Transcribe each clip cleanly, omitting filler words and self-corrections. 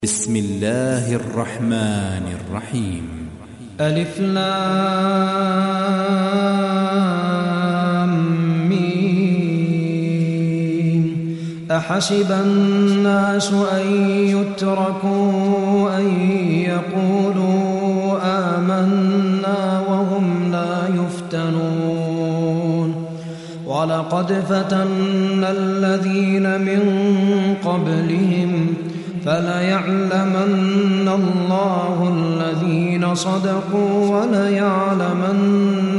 بسم الله الرحمن الرحيم. ألف لام ميم. أحسب الناس أن يتركوا أن يقولوا آمنا وهم لا يفتنون ولقد فتنا الذين من قبلهم فليعلمن الله الذين صدقوا وليعلمن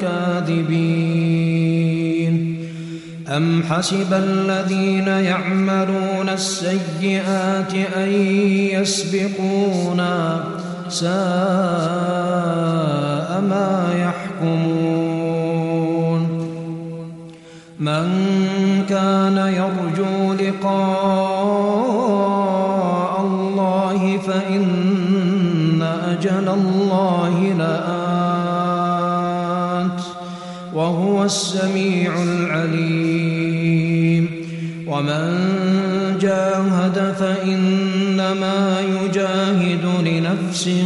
الكاذبين. أم حسب الذين يعملون السيئات أن يسبقونا ساء ما يحكمون. من كان يرجو لقاء الله فإن أجل الله لآت وهو السميع العليم. ومن جاهد فإنما يجاهد لنفسه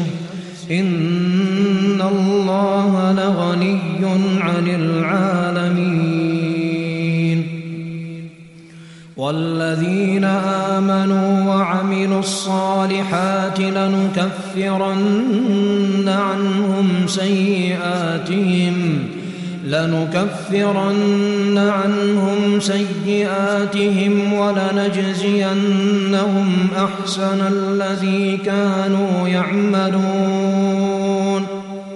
إن الله لغني عن العالمين. والذين آمنوا وعملوا الصالحات لنكفرن عنهم سيئاتهم ولنجزينهم أحسن الذي كانوا يعملون.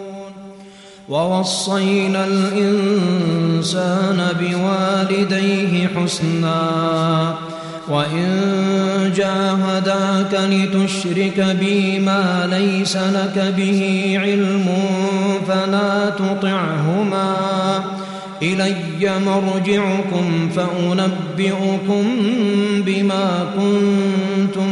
ووصينا الإنسان بوالديه حسنا وإن جاهداك لتشرك بي ما ليس لك به علم فلا تطعهما إلي مرجعكم فأنبئكم بما كنتم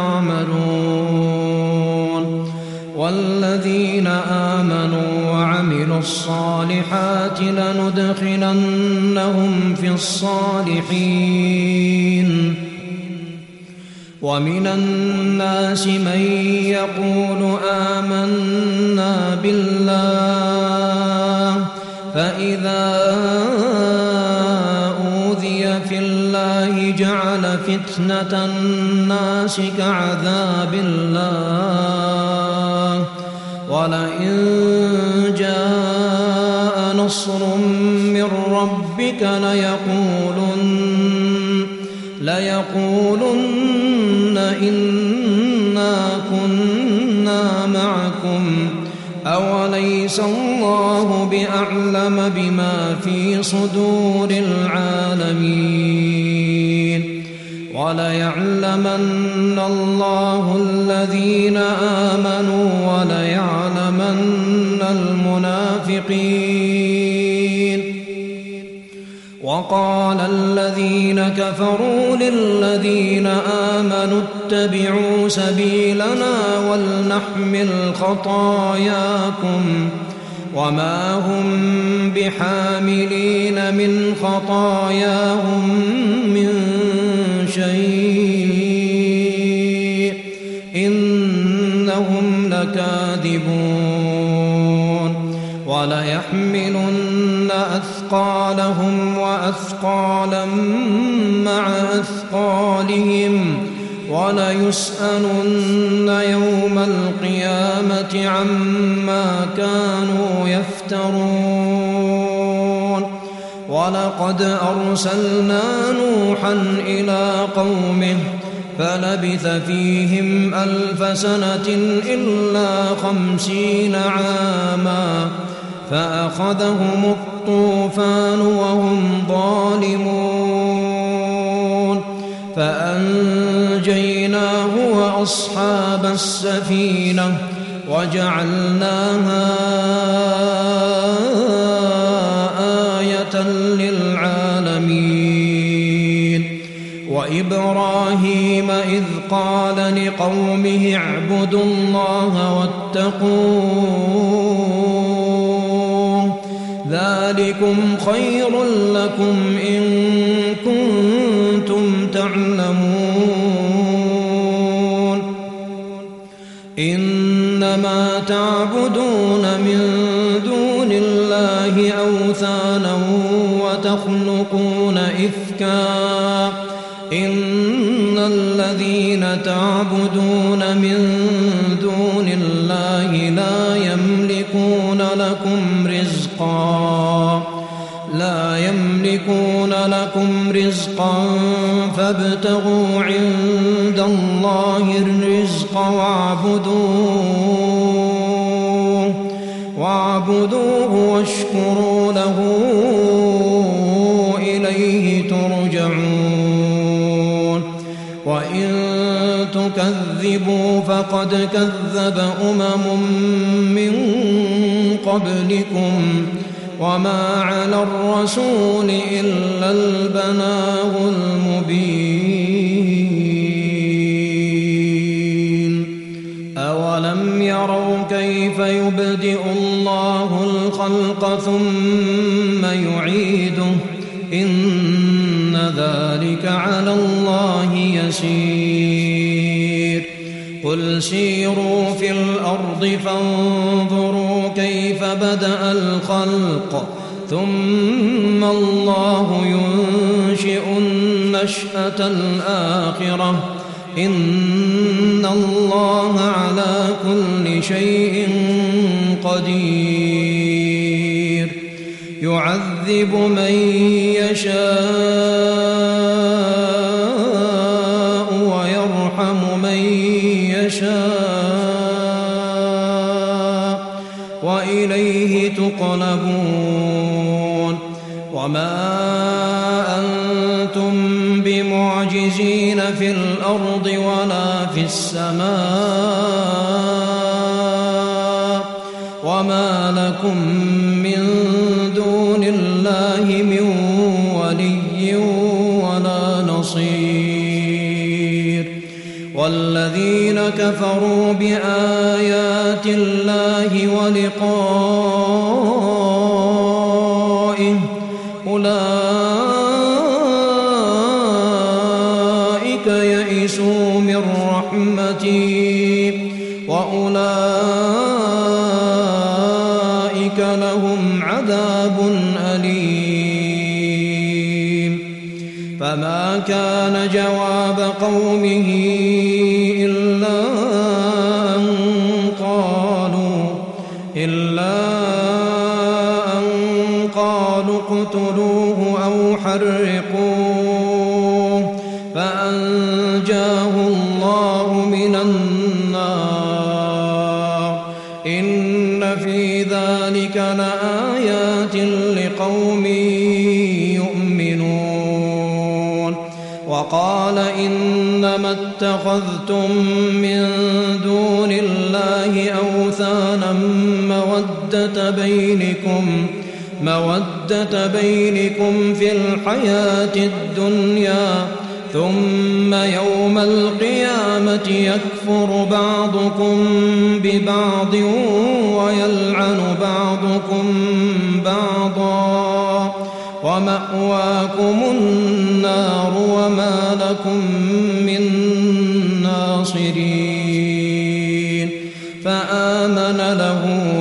تعملون. والذين آمنوا وعملوا الصالحات لندخلنهم في الصالحين. ومن الناس من يقول آمنا بالله فإذا أوذي في الله جعل فتنة الناس كعذاب الله ولئن جاء نصر من ربك ليقولن إنا كنا معكم أوليس الله بأعلم بما في صدور العالمين. وليعلمن الله الذين آمنوا وليعلمن المنافقين. وقال الذين كفروا للذين آمنوا اتبعوا سبيلنا ولنحمل خطاياكم وما هم بحاملين من خطاياهم من شيء إنهم لكاذبون. وليحملن أثقالهم وأثقالا مع أثقالهم وليسألن يوم القيامة عما كانوا يفترون. ولقد أرسلنا نوحا إلى قومه فلبث فيهم 1000 سنة إلا 50 عاما فأخذهم الطوفان وهم ظالمون فأنجيناه وأصحاب السفينة وجعلناها آية للعالمين. وإبراهيم إذ قال لقومه اعبدوا الله واتقوه ذلكم خير لكم إن كنتم تعلمون إنما تعبدون من دون الله أوثانا وتخلقون إفكا إن الذين تعبدون من دون الله لا يملكون لكم رزقا فابتغوا عند الله الرزق واعبدوه واشكروا له إليه ترجعون وإن تكذبوا فقد كذب من قبلكم وما على الرسول إلا البلاغ المبين أولم يروا كيف يبدئ الله الخلق ثم يعيده إن ذلك على الله يسير قل سيروا في الأرض فانظروا كيف بدأ الخلق ثم الله ينشئ النشأة الآخرة إن الله على كل شيء قدير يعذب من يشاء ويرحم من يشاء وإليه تقلبون وما أنتم بمعجزين في الأرض ولا في السماء وما لكم من دون الله من ولي ولا نصير والذين كفروا بآيات الله ولقائه أولئك يئسوا من رحمتي وأولئك لهم عذاب أليم فما كان جواب قومه إلا أن قالوا اقتلوه أو حرقوه فأنجاه الله من النار إن في ذلك لآيات لقوم يؤمنون وقال إنما اتخذتم من دون الله أوثانا مودة بينكم في الحياة الدنيا ثم يوم القيامة يكفر بعضكم ببعض ويلعن بعضكم بعضا ومأواكم النار وما لكم من ناصرين فآمن له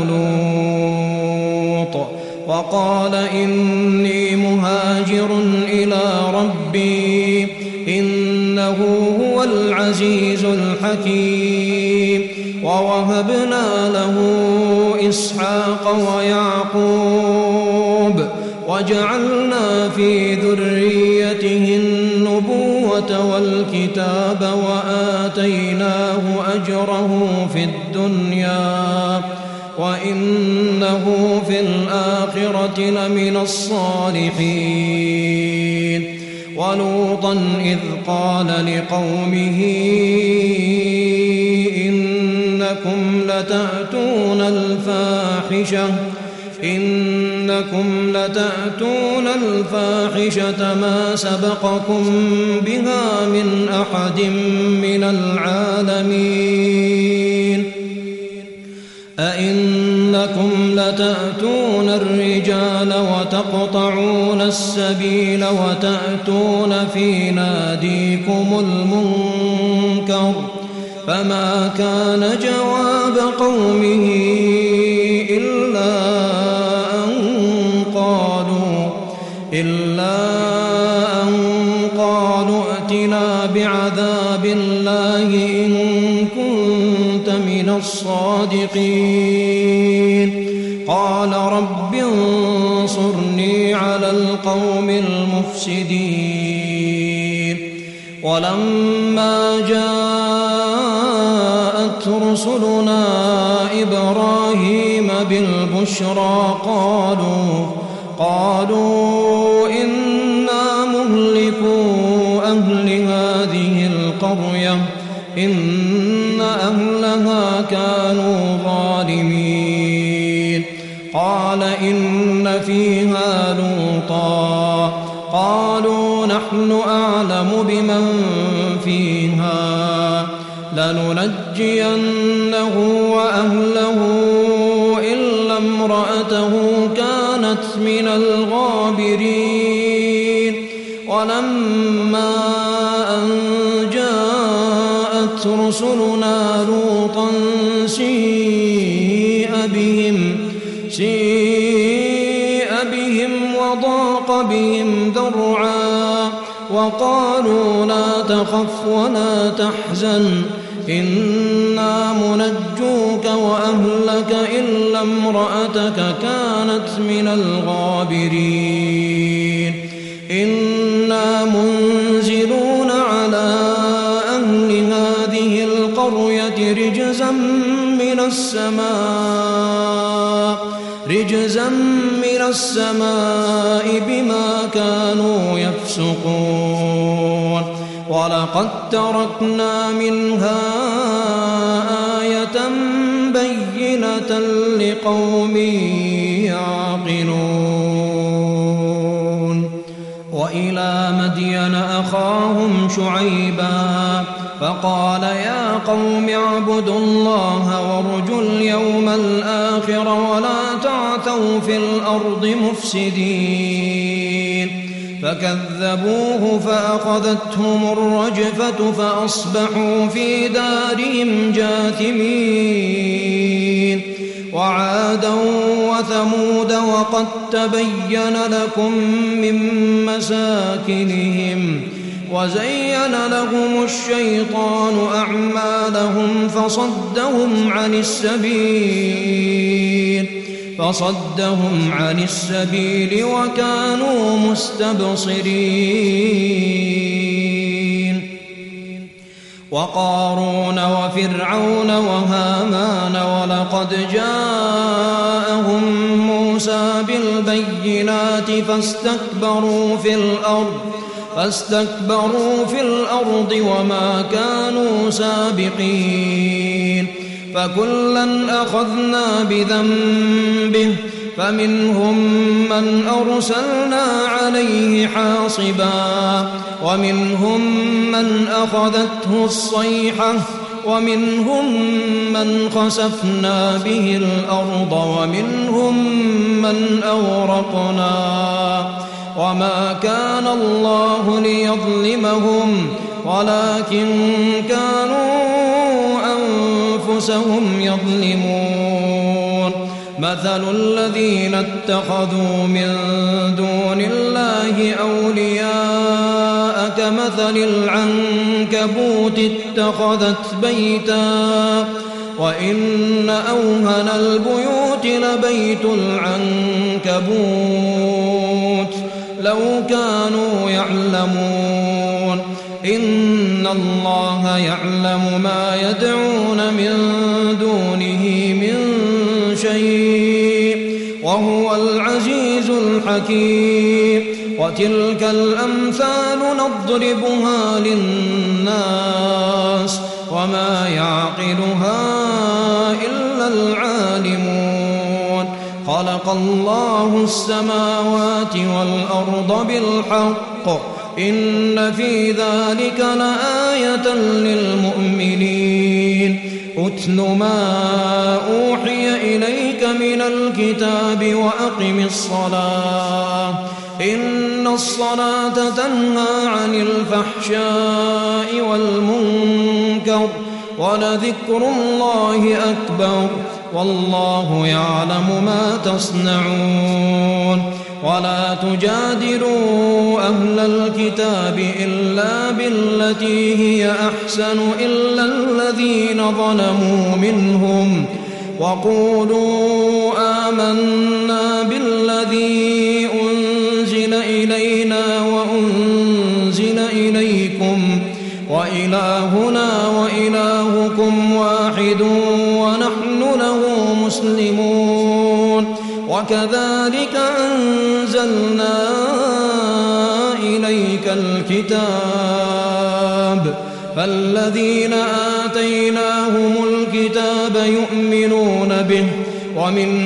لوط وقال إني مهاجر إلى ربي إنه هو العزيز الحكيم ووهبنا له إسحاق ويعقوب وجعلنا في ذريته النبوة والكتاب وآتيناه أجره في الدنيا وإنه في الآخرة لمن الصالحين ولوطا إذ قال لقومه إنكم لتأتون الفاحشة ما سبقكم بها من أحد من العالمين أئنكم لتأتون الرجال وتقطعون السبيل وتأتون في ناديكم المنكر فما كان جواب قومه إلا أن قالوا ائتنا بعذاب الله إن كنت من الصادقين قال رب انصرني على القوم المفسدين ولما جاءت رسلنا إبراهيم بالبشرى قالوا إنا مهلكو أهل هذه القرية إن أهلها كانوا ظالمين قال إن فيها لوطا قالوا نحن أعلم بمن فيها لننجينه وأهله إلا امرأته كانت من الغابرين ولما أن جاءت رسلنا لوطا سيء بهم وضاق بهم ذرعا وقالوا لا تخف ولا تحزن إنا منجوك وأهلك إلا امرأتك كانت من الغابرين إنا منزلون على أهل هذه القرية رجزا من السماء بما كانوا يفسقون ولقد تركنا منها آية بينة لقوم يعقلون وإلى مدين أخاهم شعيبا فقال يا قوم اعبدوا الله وارجوا اليوم الآخر ولا تعثوا في الأرض مفسدين فكذبوه فأخذتهم الرجفة فأصبحوا في دارهم جاثمين وعادا وثمود وقد تبين لكم من مساكنهم وزين لهم الشيطان أعمالهم فصدهم عن السبيل وكانوا مستبصرين وقارون وفرعون وهامان ولقد جاءهم موسى بالبينات فاستكبروا في الأرض وما كانوا سابقين فكلا أخذنا بذنبه فمنهم من أرسلنا عليه حاصبا ومنهم من أخذته الصيحة ومنهم من خسفنا به الأرض ومنهم من أغرقنا وما كان الله ليظلمهم ولكن كانوا أنفسهم يظلمون مثل الذين اتخذوا من دون الله أولياء كمثل العنكبوت اتخذت بيتا وإن أوهن البيوت لبيت العنكبوت لو كانوا يعلمون إن الله يعلم ما يدعون من دونه من شيء وهو العزيز الحكيم وتلك الأمثال نضربها للناس وما يعقلها إلا العالمون خلق الله السماوات والأرض بالحق إن في ذلك لآية للمؤمنين أتل ما أوحي إليك من الكتاب وأقم الصلاة إن الصلاة تنهى عن الفحشاء والمنكر ولذكر الله أكبر والله يعلم ما تصنعون ولا تجادلوا أهل الكتاب إلا بالتي هي أحسن إلا الذين ظلموا منهم وقولوا آمنا بالذي أنزل إلينا وأنزل إليكم وإلهنا وإلهكم واحد ونحن له مسلمون وكذلك أنزلنا إليك الكتاب فالذين آتيناهم الكتاب يؤمنون به ومن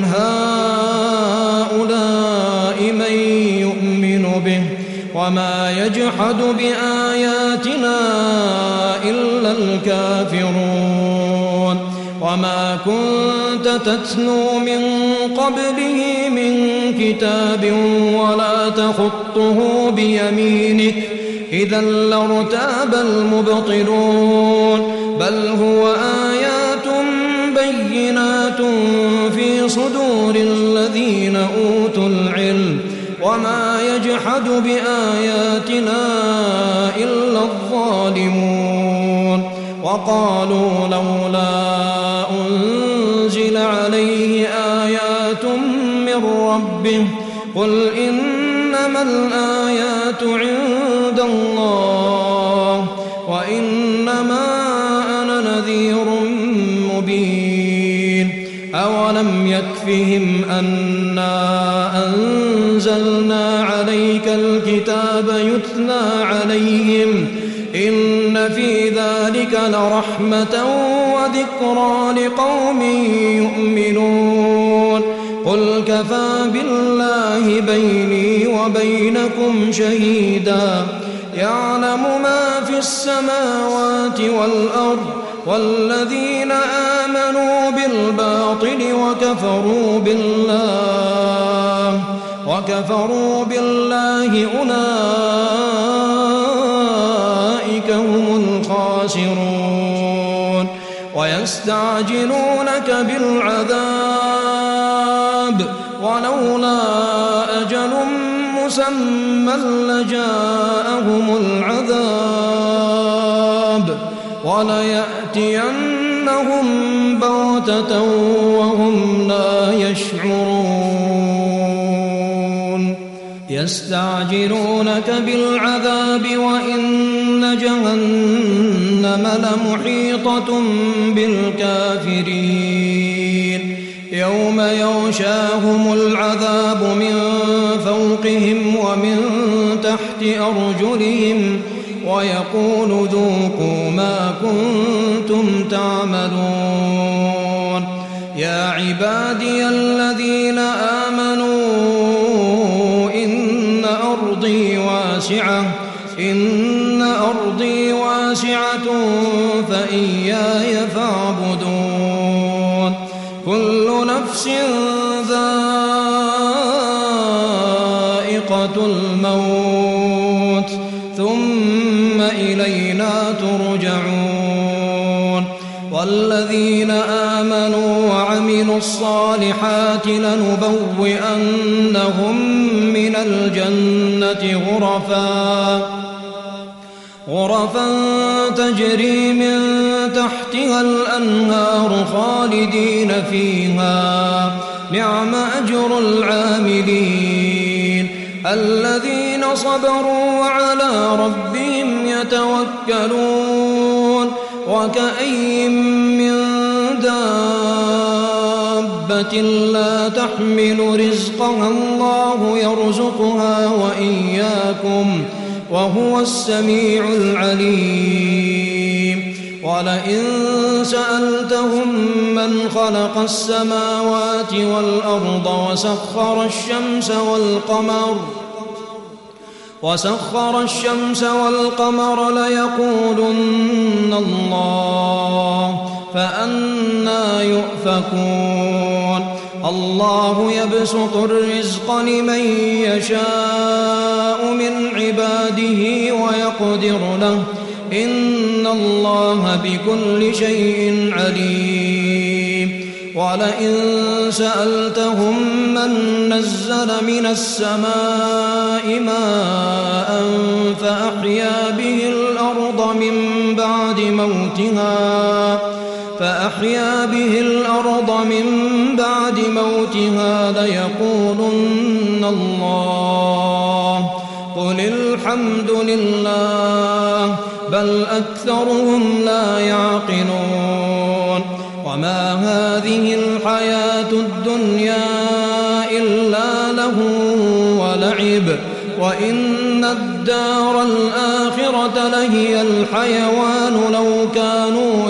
هؤلاء من يؤمن به وما يجحد بآياتنا إلا الكافرون وما كنت تتلو من قبله من كتاب ولا تخطه بيمينك إذا لارتاب المبطلون بل هو آيات بينات في صدور الذين أوتوا العلم وما يجحد بآياتنا إلا الظالمون وقالوا لولا أنزل عليه آيات من ربه قل إنما الآيات عند الله وإنما أنا نذير مبين أولم يكفهم أنا أنزلنا عليك الكتاب يتلى عليهم إن في ذلك لرحمة وذكرى لقوم يؤمنون قل كفى بالله بيني وبينكم شهيدا يعلم ما في السماوات والأرض والذين آمنوا بالباطل وكفروا بالله أولئك هم الخاسرون ويستعجلونك بالعذاب ولولا أجل مسمى لجاءهم العذاب وليأتينهم بغتة وهم لا يشعرون يستعجلونك بالعذاب وإن جهنم لمحيطة بالكافرين يوم يغشاهم العذاب من فوقهم ومن تحت أرجلهم ويقول ذوقوا ما كنتم تعملون يا عبادي الذين آمنوا إن أرضي واسعة فإياي فاعبدون كل نفس ذائقة الموت ثم إلينا ترجعون والذين آمنوا وعملوا الصالحات لنبوئنهم من الجنة غرفا تجري من تحتها الأنهار خالدين فيها نعم أجر العاملين الذين صبروا وعلى ربهم يتوكلون وكأي من دابة لا تحمل رزقها الله يرزقها وإياكم وهو السميع العليم ولئن سألتهم من خلق السماوات والأرض وسخر الشمس والقمر ليقولن الله فأنى يؤفكون الله يبسط الرزق لمن يشاء من عباده ويقدر له إن الله بكل شيء عليم ولئن سألتهم من نزل من السماء ماء فأحيا به الأرض من بعد موتها ليقولن الله قل الحمد لله بل أكثرهم لا يعقلون وما هذه الحياة الدنيا إلا لهو ولعب وإن الدار الآخرة لهي الحيوان لو كانوا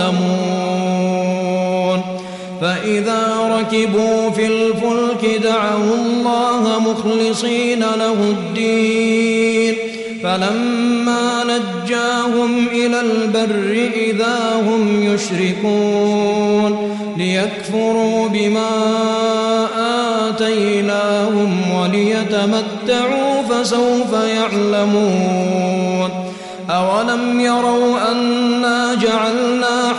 يعلمون فإذا ركبوا في الفلك دعوا الله مخلصين له الدين فلما نجاهم إلى البر إذا هم يشركون ليكفروا بما آتيناهم وليتمتعوا فسوف يعلمون أولم يروا أنا جعلنا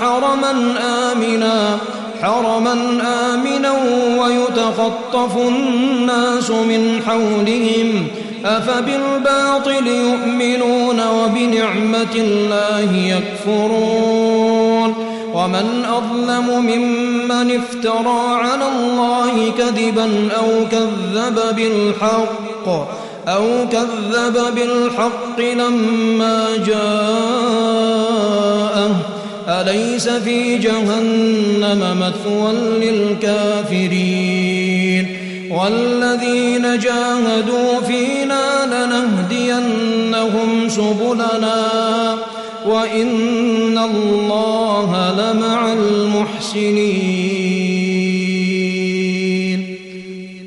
حرما آمنا ويتخطف الناس من حولهم أفبالباطل يؤمنون وبنعمة الله يكفرون ومن أظلم ممن افترى على الله كذبا أو كذب بالحق لما جاءه أليس في جهنم مثوى للكافرين والذين جاهدوا فينا لنهدينهم سبلنا وإن الله لمع المحسنين